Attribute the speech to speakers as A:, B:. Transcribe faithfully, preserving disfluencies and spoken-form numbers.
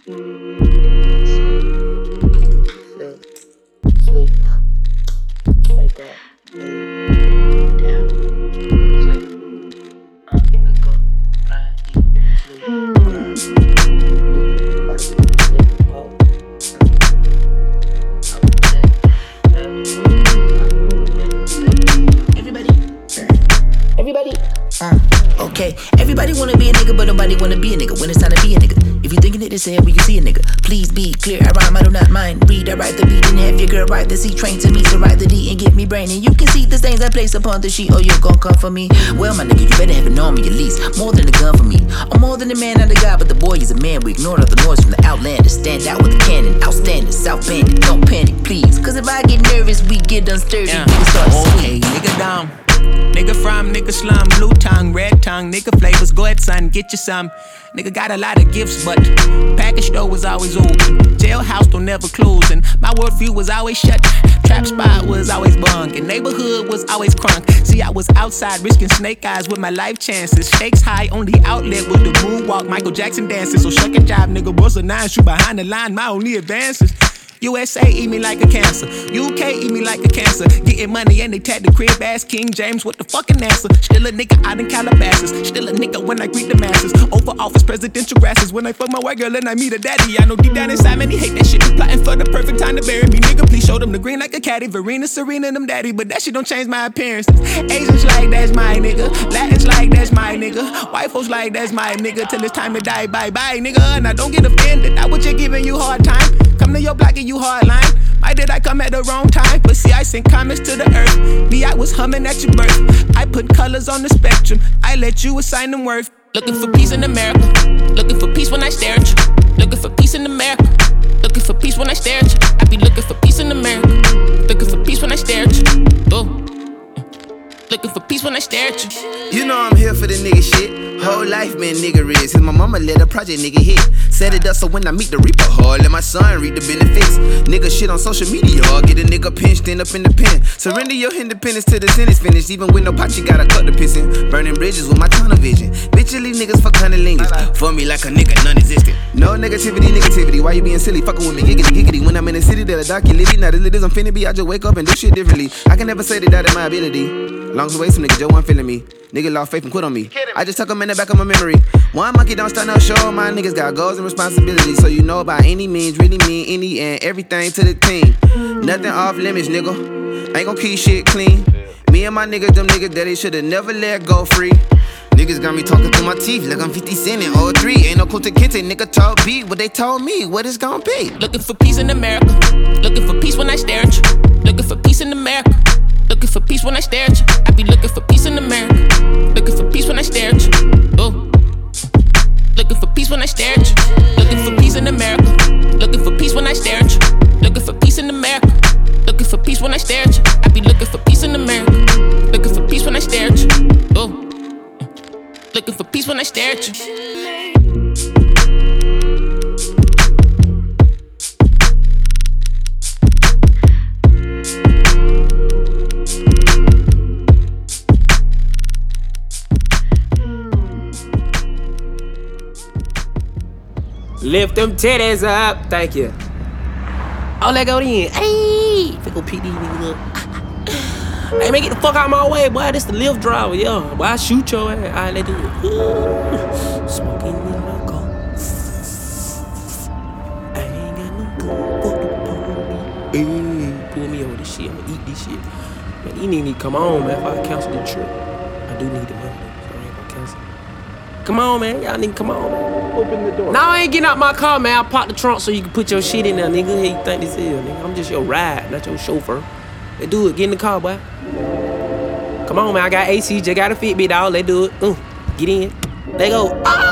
A: Sleep, sleep, wake up, lay down, sleep, uh, wake up, lie, eat, sleep, grind, sleep, work, sleep, walk,
B: Everybody, everybody. Uh, okay, everybody wanna be a nigga, but nobody wanna be a nigga when it's time to be a nigga. If you thinking it is here, we can see a nigga. Please be clear, I rhyme, I do not mind. Read, I write the beat, and have your girl write the C. Train to me, so write the D and give me brain. And you can see the stains I place upon the sheet, or you gon' come for me. Well, my nigga, you better have an army at least. More than a gun for me. I'm more than a man, not a guy, but the boy is a man. We ignored all the noise from the outlanders. Stand out with the cannon, outstanding, South Bandit. Don't panic, please. Cause if I get nervous, we get unsturdy.
C: Yeah.
B: We can start
C: Okay, nigga down. Nigga from, nigga slum, blue tongue, red tongue, nigga flavors, go ahead son, get you some. Nigga got a lot of gifts, but package store was always open. Jailhouse don't never close, and my worldview was always shut. Trap spot was always bunk, and neighborhood was always crunk. See, I was outside risking snake eyes with my life chances. Stakes high, only outlet was the moonwalk, Michael Jackson dances. So shuck and jive, nigga, bust a nine, shoot behind the line, my only advances. U S A eat me like a cancer, U K eat me like a cancer. Getting money and they tag the crib ass King James with the fucking answer. Still a nigga out in Calabasas, still a nigga when I greet the masses. Over office presidential grasses, when I fuck my white girl and I meet a daddy. I know deep down inside man he hate that shit. He plotting for the perfect time to bury me. Nigga please show them the green like a caddy. Verena, Serena, them daddy, but that shit don't change my appearance. Asians like that's my nigga, Latins like that's my nigga, white folks like that's my nigga. Till it's time to die, bye bye nigga. Now don't get offended, I was just giving you hard time. Come to your block and you hardline. Why did I come at the wrong time? But see, I sent comments to the earth. Me, I was humming at your birth. I put colors on the spectrum. I let you assign them worth. Looking for peace in America. Looking for peace when I stare at you. Looking for peace in America. Looking for peace when I stare at you. I be looking for peace in America. Looking for peace when I stare at you. Oh. Looking for peace when I stare at you.
D: You know I'm here for the nigga shit. Whole life been nigga rich. Since my mama let a project nigga hit. Set it up so when I meet the reaper hard, let my son reap the benefits. Nigga shit on social media hard, get a nigga pinched end up in the pen. Surrender your independence till the sentence finished. Even with no pot, you gotta cut the pissin'. Burning bridges with my tunnel vision. Bitch, you leave niggas for cunnilingus. For me like a nigga non-existent. No negativity, negativity. Why you being silly? Fuckin' with me, giggity, giggity. When I'm in the city, they'll dock you litty. Not as lit as I'm finna be, I just wake up and do shit differently. I can never say that that is my ability. Long as way, some niggas just wasn't feeling me. Nigga lost faith and quit on me. I just tuck them in the back of my memory. One monkey don't start no show. My niggas got goals and responsibilities. So you know by any means, really mean any and everything to the team. Nothing off limits, nigga. Ain't gon' keep shit clean. Me and my niggas, them niggas that they should've never let go free. Niggas got me talking through my teeth like I'm fifty cent in oh three. Ain't no Kunta Kinte, nigga told B what they told me, what it's gon' be.
C: Looking for peace in America. Looking for peace when I stare at you. Looking for peace in America. Looking for peace when I stare at you. I be looking for peace in America. Looking for peace when I stare at you. Oh. Looking for peace when I stare at you. Looking for peace in America. Looking for peace when I stare at you. Looking for peace in America. Looking for peace when I stare at you. I be looking for peace in America. Looking for peace when I stare at you. Oh. Looking for peace when I stare at you.
E: Lift them titties up, thank you. Oh, let go then. Hey, fickle P D nigga. Hey, man, get the fuck out of my way, boy. This the lift driver, yo. Boy, I shoot your ass. Alright, let's do it. Ooh. Smoking in the car. I ain't got no gun for the police. Hey, pull me over this shit. I'ma eat this shit. Man, you need to come on, man. If I cancel the trip, I do need the money, so I ain't gonna cancel. Come on, man. Y'all nigga, come on, man.
F: Open the door.
E: Now I ain't getting out my car, man. I popped the trunk so you can put your shit in there, nigga. How you think this is, nigga? I'm just your ride, not your chauffeur. Let's do it. Get in the car, boy. Come on, man. I got A C. Just got a Fitbit, dog. Let's do it. Uh, get in. Let go. Ah!